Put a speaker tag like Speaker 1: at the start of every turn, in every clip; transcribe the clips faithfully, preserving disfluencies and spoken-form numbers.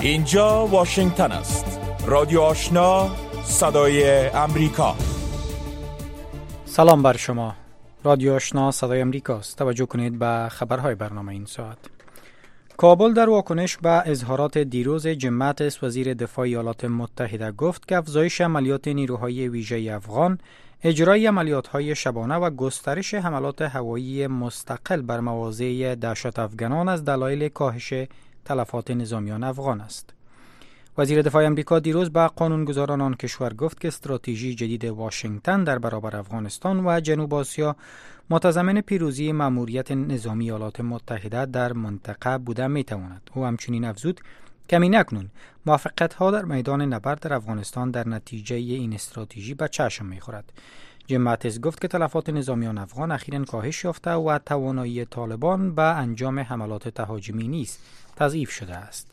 Speaker 1: اینجا واشنگتن است. رادیو آشنا، صدای امریکا.
Speaker 2: سلام بر شما. رادیو آشنا صدای امریکا است. توجه کنید به خبرهای برنامه این ساعت. کابل در واکنش به اظهارات دیروز جیم ماتیس وزیر دفاع ایالات متحده گفت که افزایش عملیات نیروهای ویژه افغان، اجرای عملیات‌های شبانه و گسترش حملات هوایی مستقل بر مواضع دهشت افغانان از دلایل کاهش تلفات نظامیان افغان است. وزیر دفاع آمریکا دیروز به قانونگذاران آن کشور گفت که استراتژی جدید واشنگتن در برابر افغانستان و جنوب آسیا متضمن پیروزی مأموریت نظامی ایالات متحده در منطقه بوده میتواند. او همچنین افزود که اکنون موافقت‌ها در میدان نبرد در افغانستان در نتیجه این استراتژی به چشم می‌خورد. جیم ماتیس گفت که تلفات نظامیان افغان اخیراً کاهش یافته و توانایی طالبان به انجام حملات تهاجمی نیز تضعیف شده است.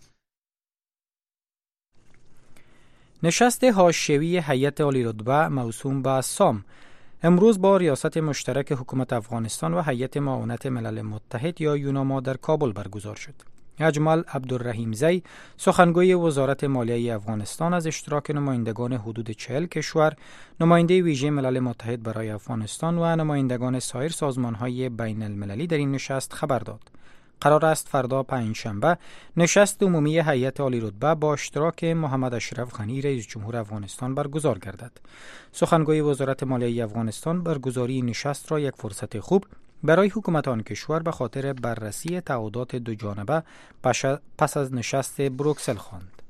Speaker 2: نشست حاشیه‌ای هیئت عالی‌رتبه موسوم به سام امروز با ریاست مشترک حکومت افغانستان و هیئت معاونت ملل متحد یا یوناما در کابل برگزار شد. اجمل عبدالرحیم زی سخنگوی وزارت مالیه افغانستان از اشتراک نمایندگان حدود چهل کشور، نماینده ویژه ملل متحد برای افغانستان و نمایندگان سایر سازمان‌های بین المللی در این نشست خبر داد. قرار است فردا پنجشنبه نشست عمومی هیئت عالی‌رتبه با اشتراک محمد اشرف غنی رئیس جمهور افغانستان برگزار گردد. سخنگوی وزارت مالیه افغانستان برگزاری نشست را یک فرصت خوب برای حکومت آن کشور به خاطر بررسی تعهدات دو جانبه پس از نشست بروکسل خواند.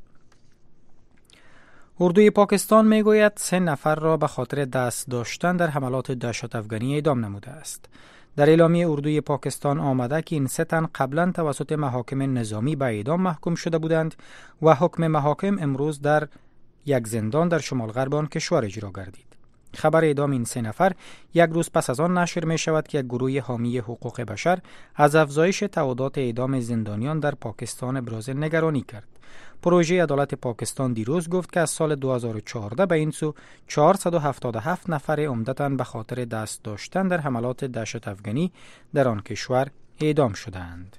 Speaker 2: اردوی پاکستان میگوید سه نفر را به خاطر دست داشتن در حملات دهشت افغانی اعدام نموده است. در اعلامیه اردوی پاکستان آمده که این سه تن قبلا توسط محاکم نظامی به اعدام محکوم شده بودند و حکم محاکم امروز در یک زندان در شمال غرب آن کشور اجرا گردید. خبر اعدام این سه نفر یک روز پس از آن نشر می شود که یک گروه حامی حقوق بشر از افزایش تعداد اعدام زندانیان در پاکستان ابراز نگرانی کرد. پروژه عدالت پاکستان دیروز گفت که از سال دو هزار و چهارده به این سو چهارصد و هفتاد و هفت نفر عمدتاً به خاطر دست داشتن در حملات دهشت افغانی در آن کشور اعدام شدند.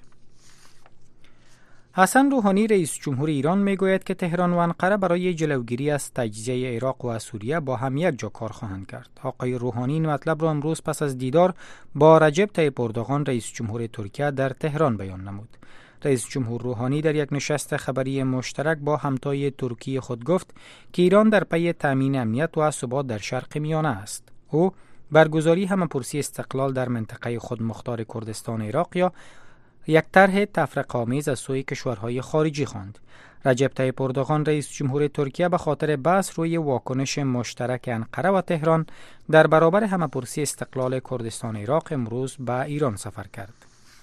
Speaker 2: حسن روحانی رئیس جمهور ایران میگوید که تهران و انقره برای جلوگیری از تجزیه عراق و سوریه با هم یک جا کار خواهند کرد. آقای روحانی این مطلب را امروز پس از دیدار با رجب طیب اردوغان رئیس جمهور ترکیه در تهران بیان نمود. رئیس جمهور روحانی در یک نشست خبری مشترک با همتای ترکیه خود گفت که ایران در پی تامین امنیت و ثبات در شرق میانه است. او برگزاری همه‌پرسی استقلال در منطقه خودمختار کردستان عراق یا یک طرح تفرقه‌آمیز از سوی کشورهای خارجی خواند. رجب طیب اردوغان رئیس جمهور ترکیه به خاطر بحث روی واکنش مشترک انقره و تهران در برابر همه‌پرسی استقلال کردستان عراق امروز به ایران سفر کرد.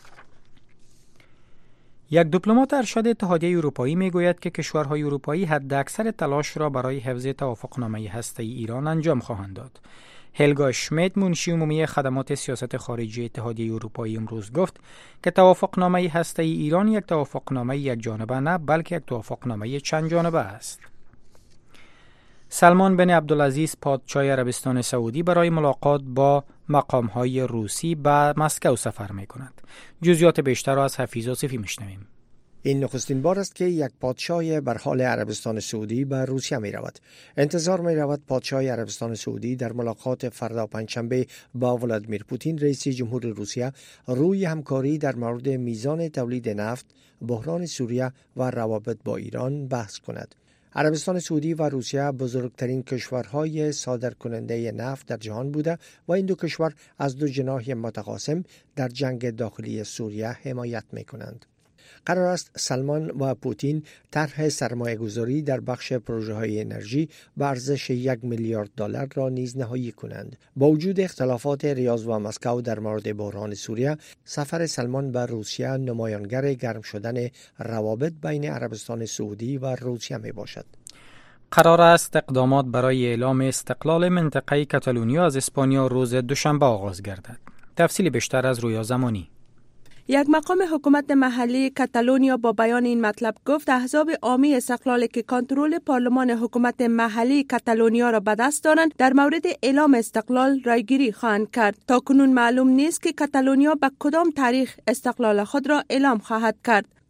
Speaker 2: یک دیپلمات ارشد اتحادیه اروپایی میگوید که کشورهای اروپایی حداکثر تلاش را برای حفظ توافقنامه هسته‌ای ایران انجام خواهند داد. هلگا اشمیت منشی عمومی خدمات سیاست خارجی اتحادیه اروپایی امروز گفت که توافقنامه هسته‌ای ایران یک توافقنامه یک جانبه نه بلکه یک توافقنامه چند جانبه است. سلمان بن عبدالعزیز پادشاه عربستان سعودی برای ملاقات با مقام‌های روسی به مسکو سفر می‌کند. جزئیات بیشتر را از حفیظ آصفی می‌شنویم.
Speaker 3: این نخستین بار است که یک پادشاه بر حال عربستان سعودی به روسیه می رود. انتظار می رود پادشاه عربستان سعودی در ملاقات فردا پنجشنبه با ولادیمیر پوتین رئیس جمهور روسیه روی همکاری در مورد میزان تولید نفت، بحران سوریه و روابط با ایران بحث کند. عربستان سعودی و روسیه بزرگترین کشورهای صادرکننده نفت در جهان بوده و این دو کشور از دو جناح متقاسم در جنگ داخلی سوریه حمایت می کنند. قرار است سلمان و پوتین طرح سرمایه‌گذاری در بخش پروژه‌های انرژی به ارزش یک میلیارد دلار را نیز نهایی کنند. با وجود اختلافات ریاض و مسکو در مورد بحران سوریه، سفر سلمان به روسیه نمایانگر گرم شدن روابط بین عربستان سعودی و روسیه می باشد.
Speaker 2: قرار است اقدامات برای اعلام استقلال منطقه کاتالونیا از اسپانیا روز دوشنبه آغاز گردد. تفصیل بیشتر از رویا زمانی.
Speaker 4: یک مقام حکومت محلی کاتالونیا با بیان این مطلب گفت احزاب عامی استقلال که کنترل پارلمان حکومت محلی کاتالونیا را به دست دارند در مورد اعلام استقلال رایگیری خواهند کرد. تاکنون معلوم نیست که کاتالونیا به کدام تاریخ استقلال خود را اعلام خواهد کرد.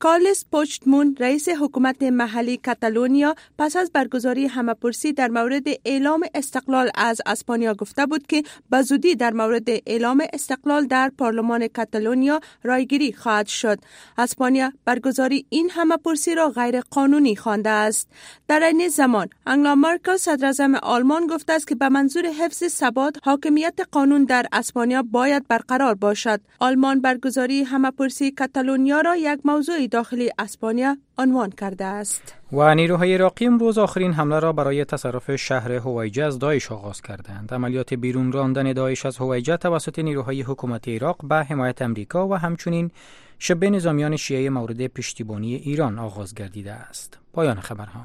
Speaker 4: کارلس پوچتمون رئیس حکومت محلی کاتالونیا پس از برگزاری همه‌پرسی در مورد اعلام استقلال از اسپانیا گفته بود که به زودی در مورد اعلام استقلال در پارلمان کاتالونیا رایگیری خواهد شد. اسپانیا برگزاری این همه‌پرسی را غیر قانونی خوانده است. در این زمان انگلا مرکل صدر اعظم آلمان گفته است که به منظور حفظ ثبات حاکمیت قانون در اسپانیا باید برقرار باشد. آلمان برگزاری همه‌پرسی کاتالونیا را یک موضوع داخلی اسپانیا عنوان کرده است.
Speaker 2: و نیروهای عراقی امروز آخرین حمله را برای تصرف شهر هویجه از داعش آغاز کردند. عملیات بیرون راندن داعش از هویجه توسط نیروهای حکومت عراق به حمایت امریکا و همچنین شبه نظامیان شیعه مورد پشتیبانی ایران آغاز گردیده است. پایان خبرها.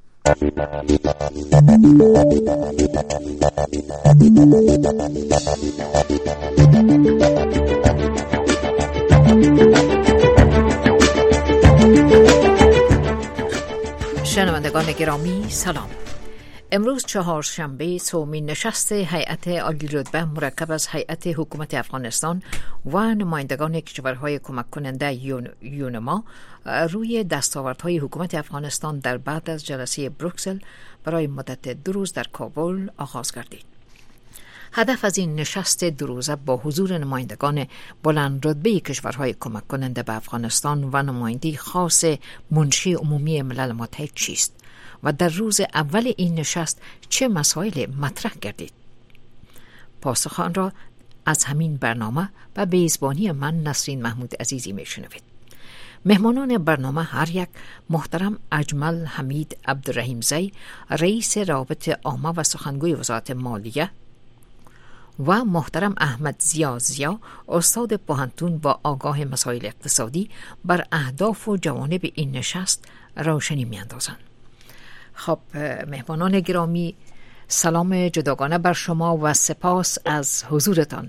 Speaker 5: شنوندگان گرامی سلام. امروز چهارشنبه سومین نشست هیئت عالی رتبه مرکب از هیئت حکومت افغانستان و نمایندگان کشورهای کمک کننده یون، یونما روی دستاوردهای حکومت افغانستان در بعد از جلسه بروکسل برای مدت دو روز در کابل آغاز گردید. هدف از این نشست دو روزه با حضور نمایندگان بلند رتبه کشورهای کمک کننده به افغانستان و نمایندی خاص منشی عمومی ملل متحد چیست و در روز اول این نشست چه مسائل مطرح گردید؟ پاسخ آن را از همین برنامه و به میزبانی من نسرین محمود عزیزی میشنوید. مهمانان برنامه هر یک محترم اجمل حمید عبدالرحیم زی، رئیس رابطه عامه و سخنگوی وزارت مالیه، و محترم احمد زیا زیا، استاد پوهنتون با آگاه مسائل اقتصادی، بر اهداف و جوانب این نشست روشنی میاندازند. خب مهمانان گرامی، سلام جداگانه بر شما و سپاس از حضورتان.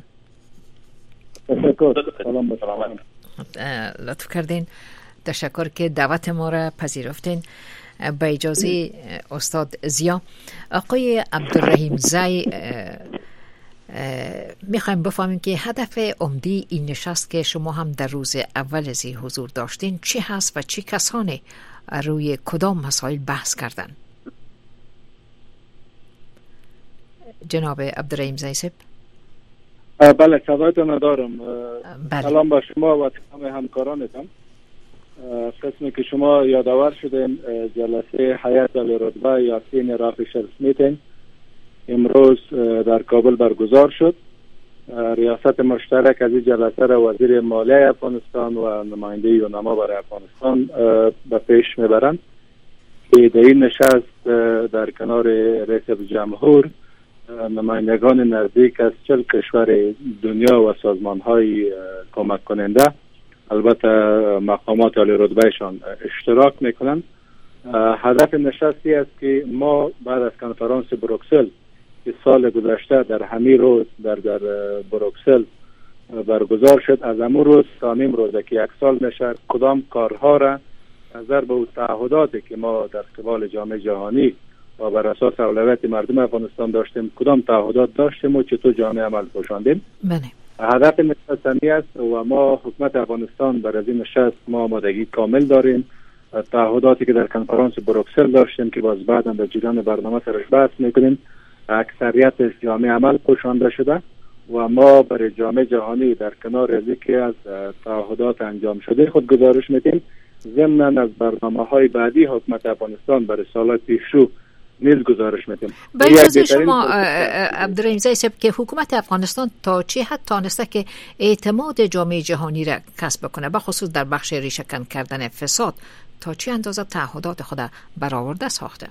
Speaker 6: سلام به سلامت.
Speaker 5: لطف کردین، تشکر که دعوت ما را پذیرفتین. با اجازه استاد زیا، آقای عبدالرحیم زی، میخوایم بفهمیم که هدف عمده این نشست که شما هم در روز اول از حضور داشتین چی هست و چه کسانی روی کدام مسائل بحث کردن؟ جناب عبدالرحیم زی صاحب.
Speaker 6: بله، صدایتون ندارم. سلام با شما و تمام همکارانتان. قسمی که شما یادآور شدین جلسه هیئت عالی رتبه یا سینیر آفیسرز میتینگ امروز در کابل برگزار شد. ریاست مشترک از این جلسه را وزیر مالیه افغانستان و نماینده یونما برای افغانستان به پیش میبرند که در این نشست در کنار رئیس جمهور نمایندگان نزدیک از چهل کشور دنیا و سازمان های کمک کننده، البته مقامات عالی رتبهشان اشتراک میکنند. هدف نشستی است که ما بعد از کنفرانس بروکسل که سال گذشته در همین روز در در بروکسل برگزار شد، از همون روز تا نیم روزه که یک سال میشه کدام کارها را نظر به تعهداتی که ما در قبال جامعه جهانی و بر اساس اولویت مردم افغانستان داشتیم کدام تعهدات داشتیم و چطور جامعه عمل پوشاندیم.
Speaker 5: بله.
Speaker 6: هدف نشست همی است و ما حکومت افغانستان برای این نشست ما آمادگی کامل داریم. تعهداتی که در کنفرانس بروکسل داشتیم که باز بعدا در جریان برنامه سرش بحث میکنیم اکثریت جامعه عمل پوشانده شده و ما برای جامعه جهانی در کنار از که از تعهدات انجام شده خود گزارش میدیم. ضمن از برنامه‌های بعدی حکومت افغانستان برای سال‌های پیشرو نیز گزارش میدیم.
Speaker 5: به اجازه شما عبدالرحیم زی صاحب که حکومت افغانستان تا چه حد تانسته که اعتماد جامعه جهانی را کسب کنه، به خصوص در بخش ریشه‌کن کردن فساد، تا چه اندازه تعهدات خود برآورده ساخته؟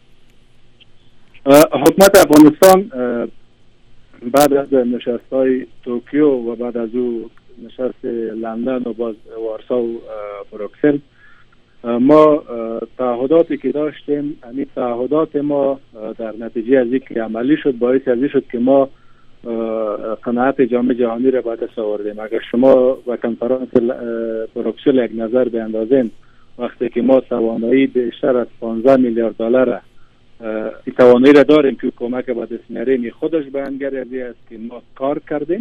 Speaker 6: حکومت افغانستان بعد از نشست‌های توکیو و بعد از او نشست لندن و باز وارسا و بروکسل ما تعهداتی که داشتیم، همین تعهدات ما در نتیجه از اینکه عملی شد باعث از این شد که ما قناعت جامعه جهانی را باید آوردیم. اگر شما و کنفرانس بروکسل یک نظر بیندازین، وقتی که ما توانایی بیشتر از پانزده میلیارد دلار توانایی را داریم که کمک به دست میاریم، خودش بیانگر از این است که ما کار کردیم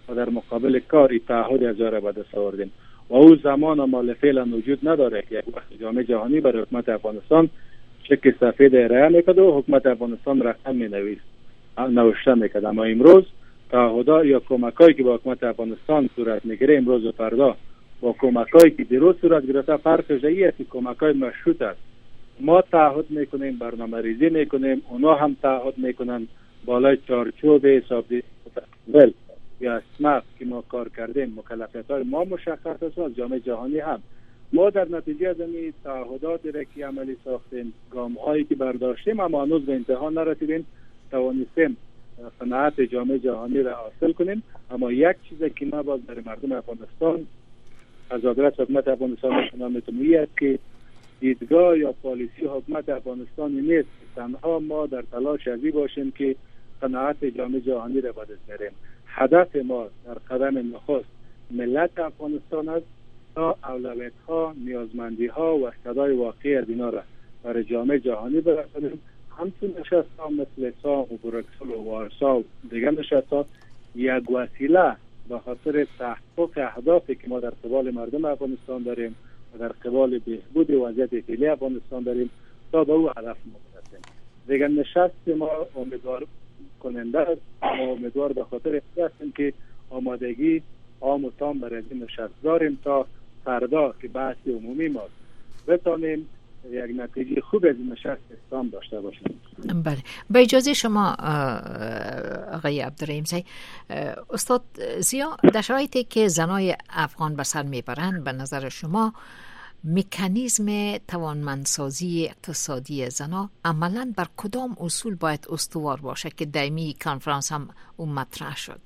Speaker 6: و در مقابل کاری تعهد از جا را به دست آوردیم و او زمان ما فعلا وجود نداره که یک وقت جامعه جهانی برای حکومت افغانستان چک سفید ارائه میکرد و حکومت افغانستان رقم مینویس نوشته میکرد. اما امروز تعهدات یا کمکایی که با حکومت افغانستان صورت میگیره امروز و فردا با کمکایی که دیروز صورت گرفته فرقش اینه که کمکای مشروط است. ما تعهد میکنیم، برنامه ریزی میکنیم، اونا هم تعهد میکنن بالای چارچوب حسابی ول یا اسماق که ما کار کردیم مکلفیت های ما مشخص است و از جامعه جهانی هم. ما در نتیجه از این تعهدات را که عملی ساختیم، گام هایی که برداشتیم اما هنوز به انتها نرسیدیم، توانستیم قناعت جامعه جهانی را حاصل کنیم. اما یک چیزی که ما باز در مردم افغانستان از آدرس حکومت افغانستان نشان میتونیم است که دیدگاه یا پالیسی حکومت افغانستان نیست تنها ما در تلاش ازی باشیم که قناعت جامعه جهانی را به دست بیاریم. هدف ما در قدم نخست ملت افغانستان است تا اولویت ها، نیازمندی ها و صدای واقعی از اینا را برای جامعه جهانی برسانیم. همچون نشست ها مثل سام و بروکسل و وارسا و دیگر نشست ها یک وسیله به خاطر تحقق اهدافی که ما در قبال مردم افغانستان داریم و در قبال بهبود وضعیت فعلی افغانستان داریم تا به او هدف ما برسیم. دیگر نشست ما امیدوار کننده است. ما امیدوار به خاطر هستیم که آمادگی عام و تام برای این نشست داریم تا فردا که بحث عمومی ما بتانیم یک نتیجه خوب از این نشست استان داشته باشیم.
Speaker 5: بله، با اجازه شما آقای عبدالرحیم زی، استاد زیا، در شرایطی که زنای افغان به سر میبرند به نظر شما مکانیزم توانمندسازی اقتصادی زنا عملاً بر کدام اصول باید استوار باشه که دائمی کنفرانس هم اون مطرح شد؟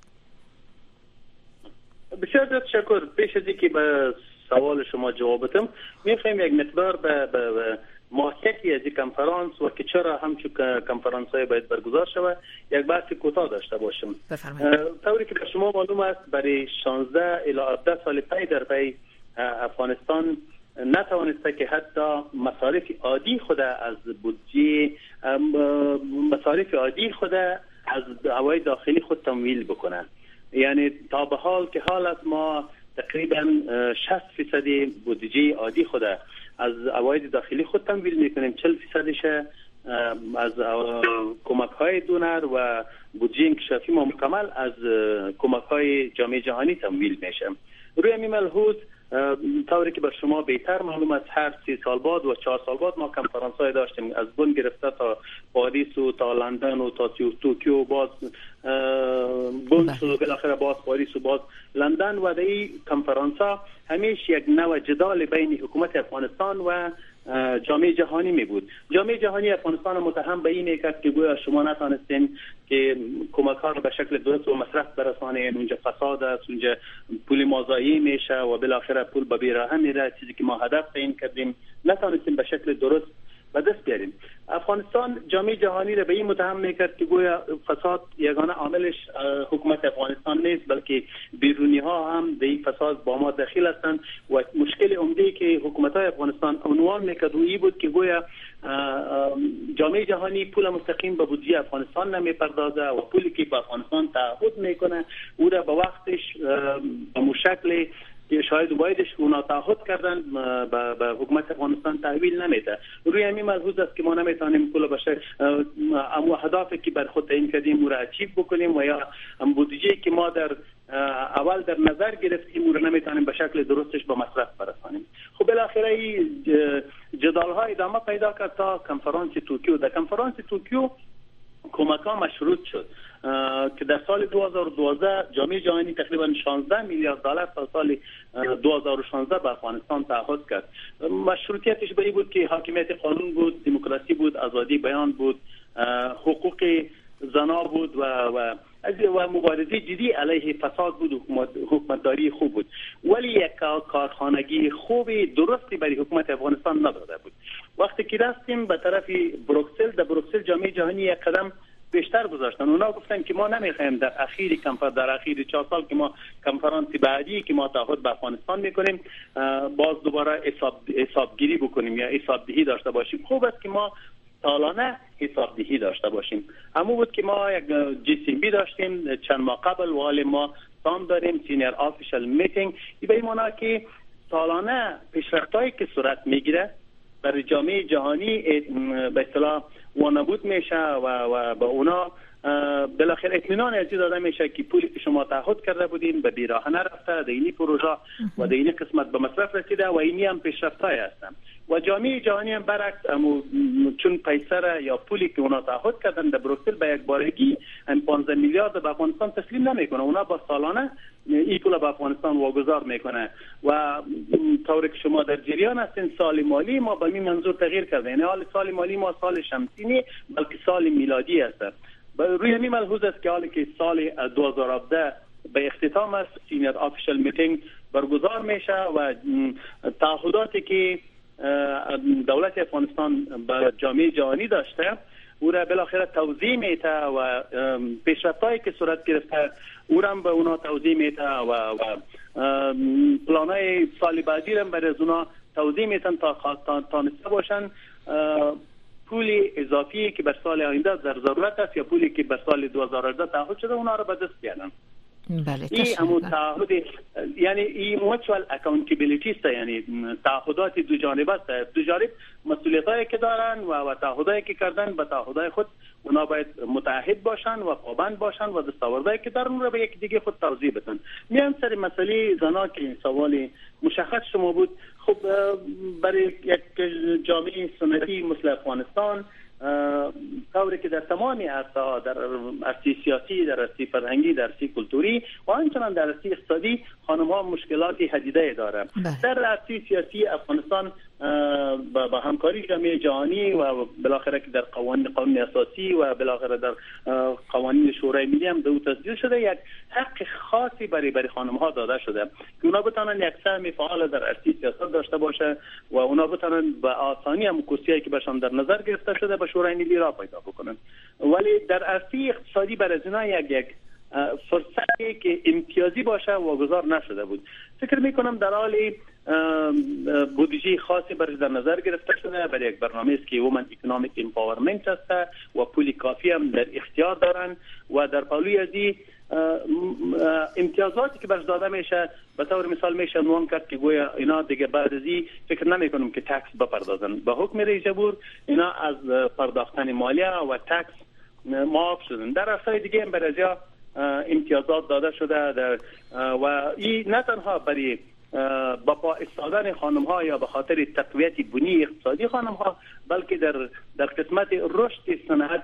Speaker 7: بسیار تشکر. پیش از اینکه به سوال شما جواب بدم میخوایم یک مقدار به, به, به ماهیتی از این کنفرانس و که چرا همچون کنفرانس های باید برگزار شود یک بحث کوتاه داشته باشم. طوری که به شما معلوم است برای شانزده الی هفده سال پی در پی افغانستان نتوانسته که حتی مصارف عادی خود از بودجه مصارف عادی خود از عواید داخلی خود تمویل بکنه. یعنی تا به حال که حال است ما تقریبا شصت فیصد بودجه عادی خود از عواید داخلی خود تمویل میکنیم، چهل فیصدش از کمک های دونر و بودجه انکشافی ما مکمل از کمک های جامعه جهانی تمویل میشه. روی همین ملحوظ طوری که بر شما بهتر معلوم است هر سی سال بعد و چهار سال بعد ما کنفرانس های داشتیم، از بن گرفته تا پاریس و تا لندن و تا توکیو، باز بن و بالاخره باز پاریس و باز لندن و در این کنفرانس ها همیشه یک نوع جدال بین حکومت افغانستان و جامعه جهانی می بود. جامعه جهانی افغانستان متهم به این میکرد که گویا شما نتانستین که کمک ها رو به شکل درست و مصرف برسانید، اونجا فساد است، اونجا پول مازایی میشه و بالاخره پول به بیراه میره، چیزی که ما هدف تعیین کردیم نتانستیم به شکل درست به دست بیاریم. افغانستان جامعه جهانی را به این متهم میکرد که گویا فساد یگانه عاملش حکومت افغانستان نیست بلکه بیرونی ها هم به این فساد با ما دخیل هستند و مشکل عمده که حکومت های افغانستان عنوان میکرد و این بود که گویا جامعه جهانی پول مستقیم به بودجه افغانستان نمیپردازه و پولی که به افغانستان تعهد میکنه او را به وقتش به مشکل که شاید بایدش اونا تعهد کردن به حکومت افغانستان تحویل نمیده. روی همین ملحوظ است که ما نمیتونیم پول بشه اما اهدافی که بر خود تعیین کردیم او را اچیو بکنیم و یا بودجه‌ای که ما در اول در نظر گرفتیم او را نمیتونیم به شکل درستش به مصرف برسانیم. خب بالاخره این جدال ها ادامه پیدا کرد تا کنفرانس توکیو. در کنفرانس توکیو کمک ها مشروط شد که در سال دو هزار و دوازده جامعه جهانی تقریبا شانزده میلیارد دلار تا سال دو هزار و شانزده به افغانستان تعهد کرد. مشروطیتش به این بود که حاکمیت قانون بود، دموکراسی بود، آزادی بیان بود، حقوق زنا بود و و و مبارزه جدی علیه فساد بود، حکومت حکومتداری خوب بود. ولی یک کارخانگی خوبی درستی برای حکومت افغانستان نداده بود. وقتی که رفتیم به طرف بروکسل، در بروکسل جامعه جهانی یک قدم بیشتر گذاشتن. اونا گفتن که ما نمیخوایم در اخیر کنفرانس در اخیر چهار سال که ما کنفرانس بعدی که ما تعهد به افغانستان میکنیم باز دوباره حساب حسابگیری بکنیم یا حسابدهی داشته باشیم. خوب است که ما سالانه حسابدهی داشته باشیم. همون بود که ما یک جی سی بی داشتیم چند ماه قبل و حال ما افغانستان داریم، سینیر آفیشال میتینگ. این به این معنی که سالانه پیشرفتایی که صورت میگیره برای جامعه جهانی به اصطلاح وانمود میشه و و با اونا بالاخره اطمینان ازی داده میشه که پولی که شما تعهد کرده بودین به بیراه نرفته، در اینی پروژه و در اینی قسمت به مصرف رسیده و اینی هم پیشرفتای هستن و جامعه جهانی هم برعکس چون پیسر یا پولی که اونا تعهد کردن در بروکسل به یک بارگی پانزده میلیارد به افغانستان تسلیم نمیکنه. اونا با سالانه این پول به افغانستان واگذار میکنه و طوری که شما در جریان هستین سال مالی ما به این منظور تغییر کرده، یعنی حال سال مالی ما سال شمسی نی بلکه سال میلادی است. روی همین ملحوظ است که حالی که سال دو هزار و هفده به اختتام است، سینیر آفیشال میتینگ برگزار میشه و تعهداتی که دولت افغانستان به جامعه جهانی داشته او را بالاخره توضیح میده و پیشرفتایی که صورت گرفته او را به اونا توضیح میده و, و پلانای سال بعدی را برای اونا توضیح میدن تا تانسته باشن پولی اضافی که بر سال آینده در ضرورت است یا پولی که بر سال دو هزار و هجده تعهد شده اونا را به دست بیارن.
Speaker 5: بله
Speaker 7: این همون تعهد، یعنی این موچوال اکاونتیبیلیتی است، یعنی تعهدات دو جانبه است. دو جانب مسئولیتایی که دارن و و تعهدایی که کردن به تعهدای خود اونا باید متعهد باشن و پابند باشن و دستاوردهایی که دارن اون را به یک دیگه خود توضیح بدن. میان سر مسئله زنا که سوال مشخص شما بود، خب برای یک جامعه سنتی مثل افغانستان طوری که در تمامی عرصه‌ها، در عرصه سیاسی، در عرصه فرهنگی، در عرصه کلتوری و همچنین در عرصه اقتصادی خانم‌ها مشکلات حدیده دارند. در عرصه سیاسی افغانستان با همکاری جامعه جهانی و بالاخره که در قوانین قانون اساسی و بالاخره در قوانین شورای ملی هم دو تصدیق شده، یک حق خاصی برای برای خانم‌ها داده شده که اونا بتونن یک سهم فعال در عرصه سیاست داشته باشه و اونا بتونن به آسانی هم کرسیایی که بهشون در نظر گرفته شده به شورای ملی را پیدا بکنن. ولی در عرصه اقتصادی برای اینا یک یک فرصتی که امتیازی باشه واگذار نشده بود. فکر میکنم در حال بودجه خاصی برای در نظر گرفته شده برای یک برنامه است که وومن اکونومیک امپاورمنت است و پول کافی هم در اختیار دارن و در پالوی ازی امتیازاتی که برش داده میشه به طور مثال میشه عنوان کرد که گویا اینا دیگه بعد ازی فکر نمی کنم که تکس بپردازن. به حکم رئیس جمهور اینا از پرداختن مالیه و تکس معاف شدن. در اصل دیگه هم برای امتیازات داده شده در و این نه تنها برای با پا ایستادن خانم ها یا به خاطر تقویت بنی اقتصادی خانم ها بلکه در در قسمت رشد صنعت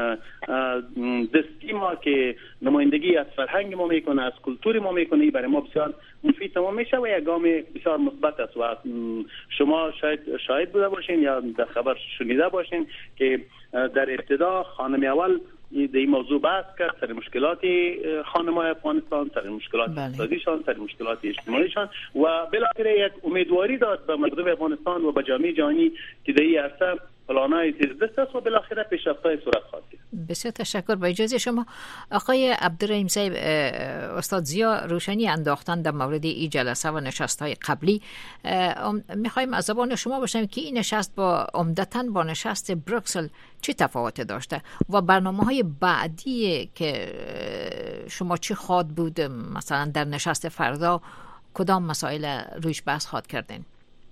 Speaker 7: دستی ما که نمایندگی از فرهنگ ما میکنه، از کلتور ما میکنه، برای ما بسیار مفید تمام میشه و یک گام بسیار مثبت است و شما شاید شاهد بوده باشین یا در خبر شنیده باشین که در ابتدا خانم اول در این موضوع بحث کرد سر مشکلات خانم‌های افغانستان، سر مشکلات اقتصادیشان، سر مشکلات اجتماعیشان و بالاخره یک امیدواری داد به مردم افغانستان و به جامعه جهانی که در این عرصه پلان‌های تیزدست است و بالاخره پیشرفت‌های صورت خواهد گرفت.
Speaker 5: بسیار تشکر. با اجازه شما آقای عبدالرحیم صاحب، استاد ضیا روشنی انداختن در مورد این جلسه و نشست‌های قبلی. می‌خوایم از زبان شما بشنویم که این نشست با عمدتاً با نشست بروکسل چه تفاوت داشته و برنامه‌های بعدی که شما چی خواد بود، مثلا در نشست فردا کدام مسائل رویش بحث خواد کردین؟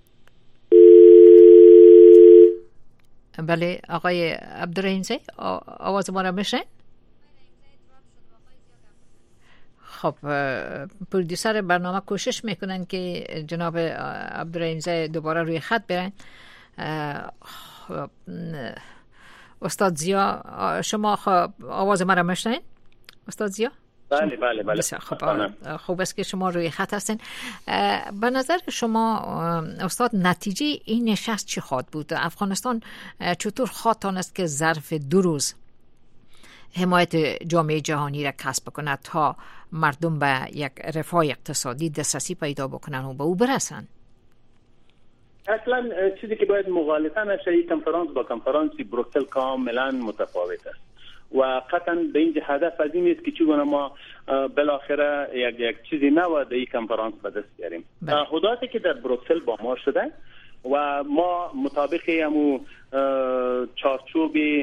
Speaker 5: بله آقای عبدالرحیم زی آواز ما را میشن؟ خب پرودیوسر برنامه کوشش میکنن که جناب عبدالرحیم زی دوباره روی خط برن. استاد ضیا شما آواز ما را میشنین؟ استاد ضیا؟
Speaker 7: بله بله بله.
Speaker 5: خب خوب است که شما روی خط هستین. به نظر شما استاد نتیجه این نشست چی خواهد بود؟ افغانستان چطور خواهد تانست که ظرف دو روز حمایت جامعه جهانی را کسب بکنه تا مردم به یک رفاه اقتصادی دسترسی پیدا بکنن و به او برسن؟
Speaker 7: اصلا چیزی که باید مغالطه نشه، این کنفرانس با کنفرانسی بروکسل کاملا متفاوت است و قطعا به این هدف از این نیست که چگونه ما بالاخره یک یک چیزی نو در این کنفرانس به دست بیاریم. تعهداتی که در بروکسل با ما شده و ما مطابق همو چارچوب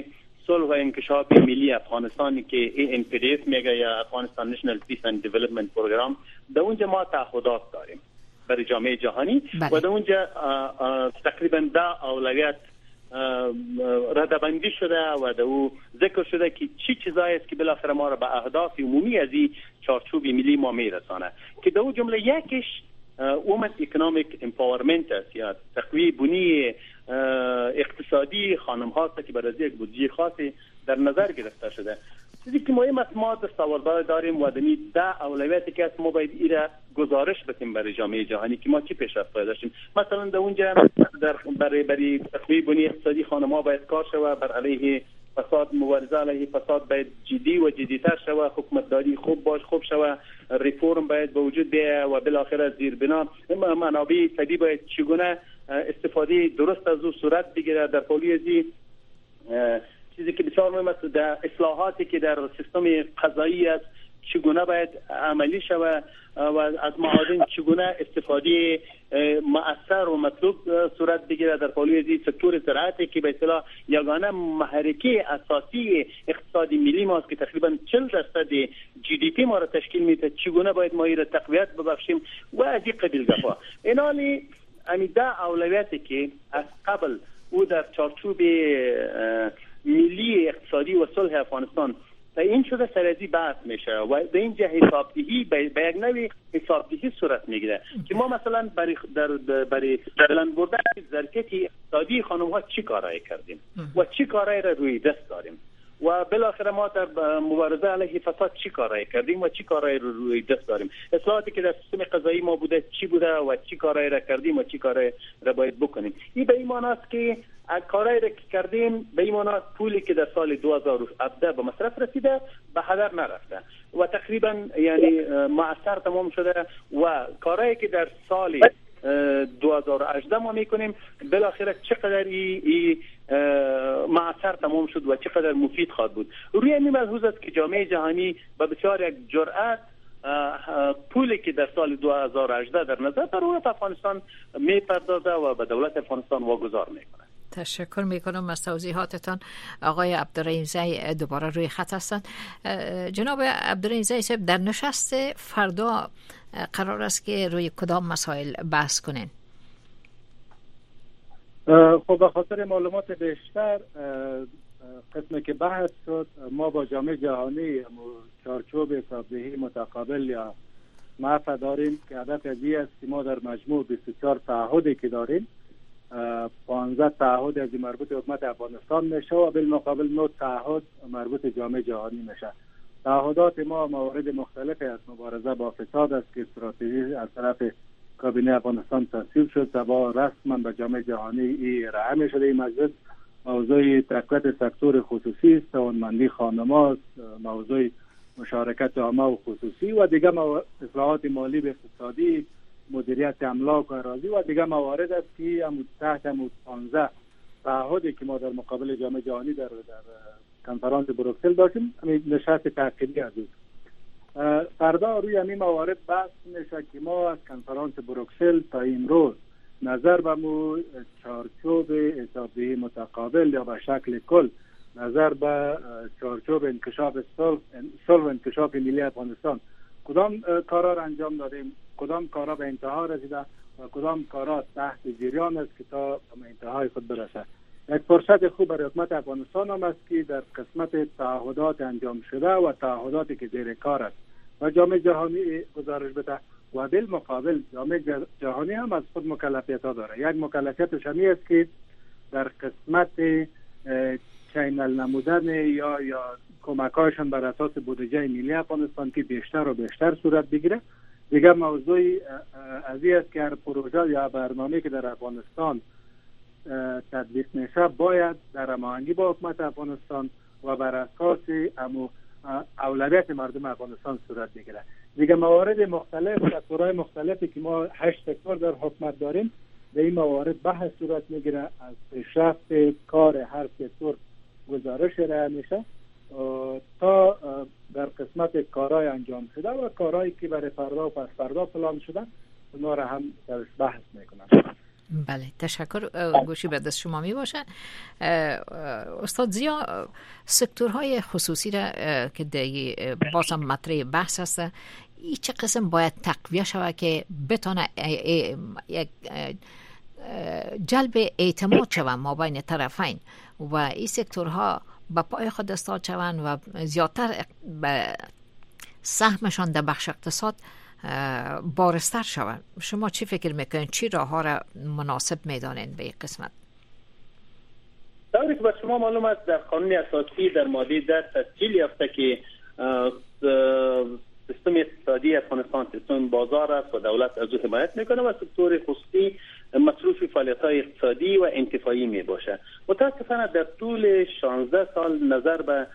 Speaker 7: صلح و انکشاف ملی افغانستانی که این پی دی اف میگه یا افغانستان نشنال پیس اند دیولپمنت پروگرام، در اونجا ما تعهدات داریم برای جامعه جهانی بله. و در اونجا تقریبا ده اولویت ردبندی شده و در او ذکر شده که چی چیزایی است که بالاخره ما را به اهداف عمومی از این چارچوب ملی ما میرسانه، که در اون جمله یکیش وومن اکونومیک امپاورمنت است یا تقویه بنی اقتصادی خانم هاست که برای یک بودجه خاصی در نظر گرفته شده. چیزی که مهم است ما دستاوردهای داریم و دمی ده اولویتی که است ما باید ایره گزارش بدیم برای جامعه جهانی که ما چی پیشرفت‌هایی داشتیم. مثلا در اونجا در برای برای تقویه بنی اقتصادی خانم ها باید کار شود، بر علیه فساد مبارزه علیه فساد باید جدی و جدی‌تر شود، حکومتداری خوب باش خوب شود، ریفورم باید به وجود بیاید و بالاخره زیربنا منابع طبیعی باید چگونه استفاده درست از او صورت بگیرد. در پالیزی چیزی که بسیار مهم است در اصلاحاتی که در سیستم قضایی است چگونه باید عملی شود و از معادن چگونه استفاده مؤثر و مطلوب صورت بگیرد. در پالیزی سکتور زراعتی که به اصطلاح یگانه محرکه اساسی اقتصادی ملی ماست که تقریبا چهل درصد جی دی پی ما را تشکیل میده، چگونه باید ما را تقویت ببخشیم و از این قبیل گپا. اینالی امیده اولویتی که از قبل او در چارچوب ملی اقتصادی و صلح افغانستان این شده سرازی بحث میشه و در اینجا حسابدهی به یک نوع حسابدهی صورت میگیره که ما مثلا برای در برای بلند بردن ظرفیت اقتصادی خانم ها چی کارایی کردیم و چی کارایی را روی دست داریم و بالاخره ما در مبارزه علیه فساد چی کارایی کردیم و چی کارایی رو روی دست داریم. اصلاحاتی که در سیستم قضایی ما بوده چی بوده و چی کارایی را کردیم و چی کارایی را باید بکنیم. این به این معنی است که کارایی را که کردیم به این معنی پولی که در سال دو هزار و هفده به مصرف رسیده به هدر نرفته و تقریبا یعنی مؤثر تمام شده و کارایی که در سال دو هزار و هجده ما میکنیم بالاخره چقدر ای, ای مؤثر تمام شد و چقدر مفید خواهد بود. روی این ملحوظ است که جامعه جهانی با بسیار یک جرأت پولی که در سال دو هزار و هجده در نظر دولت افغانستان میپردازه و به دولت افغانستان واگذار میکنه.
Speaker 5: تشکر میکنم از توضیحاتتان. آقای عبدالرحیم زئی دوباره روی خط هستند. جناب عبدالرحیم زئی صاحب، در نشست فردا قرار است که روی کدام مسائل بحث کنین؟
Speaker 6: خب به خاطر معلومات بیشتر قسمی که بحث شد ما با جامعه جهانی چارچوب حسابدهی متقابل یا معرفه داریم که هدف از این است که ما در مجموع بیست و چهار تعهدی که داریم پانزده تعهد از مربوط به حکومت افغانستان میشه و بالمقابل نه تعهد مربوط جامعه جهانی میشه. تعهدات ما موارد مختلفی از مبارزه با فساد است که استراتژی از طرف کابینه افغانستان تصویب شد و با رسما به جامعه جهانی ای ارائه می شده. این مجلس موضوع تقویت سکتور خصوصی است، توانمندی خانم‌ها، موضوع مشارکت عامه و خصوصی و دیگر اصلاحات مالی و اقتصادی، مدیریت املاک و اراضی و دیگر موارد است که تحت پانزده تعهدی که ما در مقابل جامعه جهانی در در کنفرانس بروکسل داشتیم نشست تأکیدی از او. فردا روی همین موارد بحث میشه که ما از کنفرانس بروکسل تا امروز نظر به مو چارچوب حسابدهی متقابل یا به شکل کل نظر به چارچوب انکشاف صلح صلح و انکشاف ملی افغانستان کدام کارا را انجام دادیم، کدام کارا به انتها رسیده و کدام کارا تحت جریان است که تا به انتهای خود برسه. یک فرصت خوب برای حکومت افغانستان هم است که در قسمت تعهدات انجام شده و تعهداتی که زیر کار است و جامعه جهانی گزارش بده و بالمقابل جامعه جهانی هم از خود مکلفیت ها داره. یک مکلفیتش همی است که در قسمت چینل نمودن یا یا کمکاشون بر اساس بودجه ملی افغانستان که بیشتر و بیشتر صورت بگیره. دیگر موضوع از این است که هر پروژه یا برنامه که در افغانستان تطبیق میشه باید در هماهنگی با حکومت افغانستان و بر اساس اولویت مردم افغانستان صورت بگیره. دیگه موارد مختلف سکتورهای مختلفی که ما هشت سکتور در حکومت داریم به این موارد بحث صورت میگیره. از پیشرفت کار هر سکتور گزارش ارائه میشه تا در قسمت کارهای انجام شده و کارهایی که برای فردا و پس فردا پلان شده اونا را هم درش بحث میکنن.
Speaker 5: بله تشکر. گوشی به دست شما می باشه. استاد ضیا، سکتورهای خصوصی را که دیگه بازم مطرح بحث است، این چه قسم باید تقویه شود که بتونه یک جلب اعتماد شود ما بین طرفین و این سکتورها به پای خود استاد شوند و زیادتر به سهمشان در بخش اقتصاد بارستر شوند. شما چی فکر میکنید؟ چی راه ها را مناسب میدانین به این قسمت؟
Speaker 7: طوری که به شما معلوم است در قانون اساسی در ماده ده تسجیل یافته که سیستم اقتصادی افغانستان سیستم بازار است و دولت از او حمایت میکنه و سکتور خصوصی مصروف فعالیت‌های اقتصادی و انتفاعی می باشه. متاسفانه در طول شانزده سال نظر به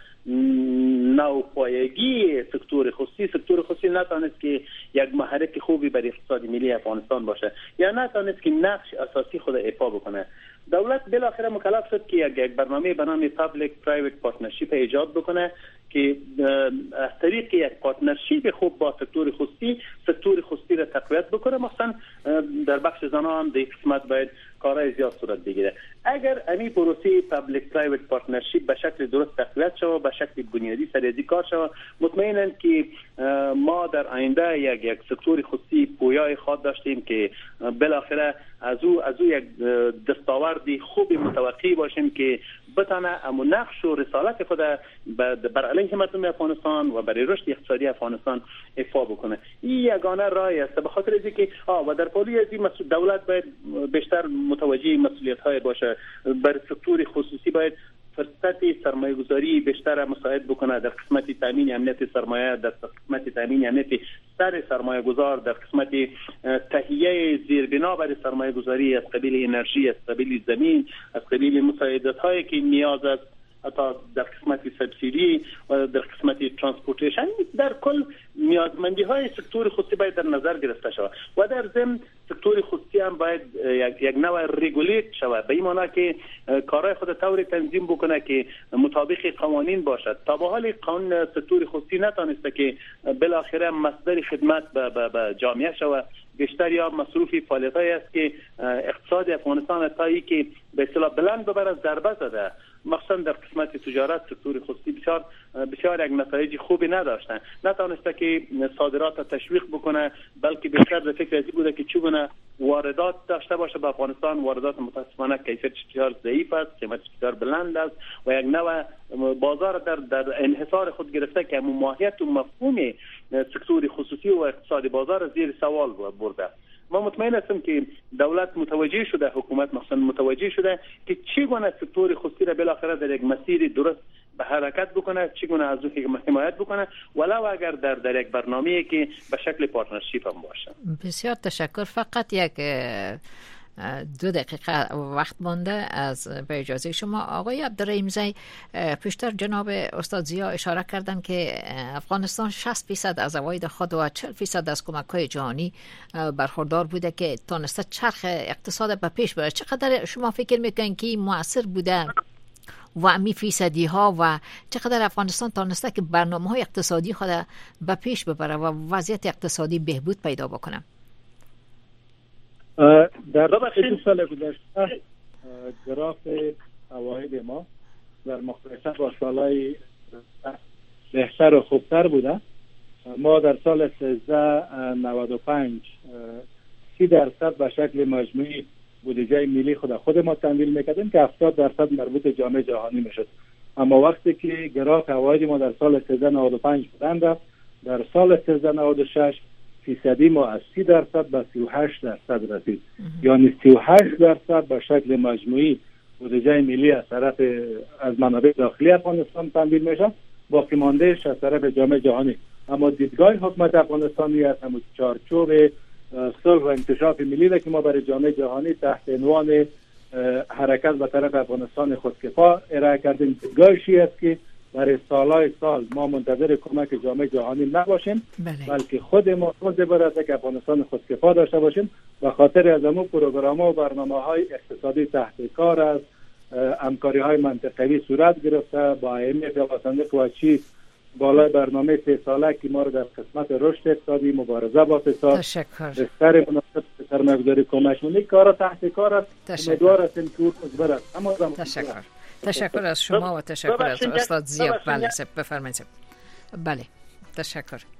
Speaker 7: نوپایگی سکتور خصوصی سکتور خصوصی نتونست که یک محرک خوبی برای اقتصاد ملی افغانستان باشه یا نتونست که نقش اساسی خود ایفا بکنه. دولت بالاخره مکلف شد که یک, یک برنامه به نام پابلیک پرایوت پارتنرشیپ ایجاد بکنه که از طریق یک پارتنرشیپ خوب با سکتور خصوصی سکتور خصوصی را تقویت بکنه. مثلا در بخش زنان در قسمت باید کارهای زیاد صورت بگیره. اگر امی پروسه پابلیک پرایوت پارتنرشیپ به شکل درست تقویت شود، به شکل بنیادی سریعی کار شود، مطمئناً که ما در آینده یک یک سکتور خصوصی پویای خود داشتیم که بالاخره از او از او یک دستاوردی خوبی متوقع باشیم که بتونه امو نقش و رسالت خود بر علیه مردم افغانستان و برای رشد اقتصادی افغانستان ایفا بکنه. این یگانه راهی است. به خاطر اینکه آ و در پالی از این دولت باید بیشتر متوجه مسئولیت‌های باشه. بر سکتور خصوصی باید فرصت سرمایه گذاری بیشتر مساعد بکنه در قسمت تامین امنیت سرمایه، در قسمت تامین امنیت سر سرمایه گذار، در قسمت تهیه زیربنا برای سرمایه گذاری از قبیل انرژی، از قبیل زمین، از قبیل مساعدت هایی که نیاز است، حتی در قسمت سبسیدی و در قسمت ترانسپورتیشن. در کل نیازمندی های سکتور خصوصی باید در نظر گرفته شود و در ضمن سکتور خصوصی هم باید یک, یک نوع ریگولیت شود، به این معنی که کارهای خود طوری تنظیم بکنه که مطابق قوانین باشد. تا به حال قانون سکتور خصوصی نتونسته که بالاخره مصدر خدمت به, به, به جامعه شود، بیشتر یا مصروفی فعالیت‌هایی است که اقتصاد افغانستان تایی که به اصطلاح بلند ببره ضربه زده. مخصوصا در قسمت تجارت سکتور خصوصی بسیار بسیار یک نتایج خوبی نداشتن، نتونسته که صادرات تشویق بکنه، بلکه بیشتر به فکر ازی بوده که چگونه واردات داشته باشه. به افغانستان واردات متاسفانه کیفیت بسیار ضعیف است، قیمت بسیار بلند است و یک نوع بازار در در انحصار خود گرفته که ماهیت و مفهوم سکتور خصوصی و اقتصاد بازار زیر سوال برده. ما مطمئن هستم که دولت متوجه شده، حکومت مثلا متوجه شده که چگونه سکتور خصوصی را بالاخره در یک مسیر درست به حرکت بکنه، چگونه از او حمایت بکنه، ولو اگر در در یک برنامه‌ای که به شکل پارتنرشیپ هم باشه.
Speaker 5: بسیار تشکر. فقط یک دو دقیقه وقت مانده از به اجازه شما. آقای عبدالرحیم، پیشتر جناب استاد ضیا اشاره کردن که افغانستان شصت درصد از عواید خود و چهل درصد از کمک‌های جهانی برخوردار بوده که تونسته چرخ اقتصاد به پیش ببره. چقدر شما فکر میکنین که مؤثر بوده و امی فیصدی ها و چقدر افغانستان تونسته که برنامه‌های اقتصادی خود به پیش ببره و وضعیت اقتصادی بهبود پیدا بکنه؟
Speaker 8: در دو سال گذشته گراف عواید ما در مقایسه با سالهای بهتر و خوبتر بوده. ما در سال سیزده نود و پنج سی درصد به شکل مجموعی بودجه ملی خود خود ما تمویل میکردیم که هفتاد درصد مربوط جامعه جهانی میشد. اما وقتی که گراف عواید ما در سال سیزده نود و پنج بلند رفت، در سال سیزده نود و شش فیصدی ما از سی درصد به سی و هشت درصد رسید. یعنی سی و هشت درصد به شکل مجموعی بودجه ملی از طرف از منابع داخلی افغانستان تمویل میشه، باقی ماندهش از طرف جامعه جهانی. اما دیدگاه حکومت افغانستانی است همون چارچوب صلح و انکشاف ملی را که ما برای جامعه جهانی تحت عنوان حرکت به طرف افغانستان خودکفا ارائه کردیم. دیدگاهش است که برای سالهای سال ما منتظر کمک جامعه جهانی نباشیم، بله. بلکه خود ما خود برای که افغانستان خودکفا داشته باشیم. به خاطر از امو پروگرام‌ها و برنامه‌های اقتصادی تحت کار از همکاری‌های منطقوی صورت گرفته با آی ام اف و صندوق وچی بالای برنامه سه ساله که ما رو در قسمت رشد اقتصادی، مبارزه با فساد،
Speaker 5: تشکر،
Speaker 8: بستر مناسب سرمایه‌گذاری کمک کنید، کارا تحت کار است. امیدوار هستیم که او مجبر است. اما
Speaker 5: تشکر. تشکر از شما و تشکر از استاد ضیاء. بله بفرمایید. بله تشکر.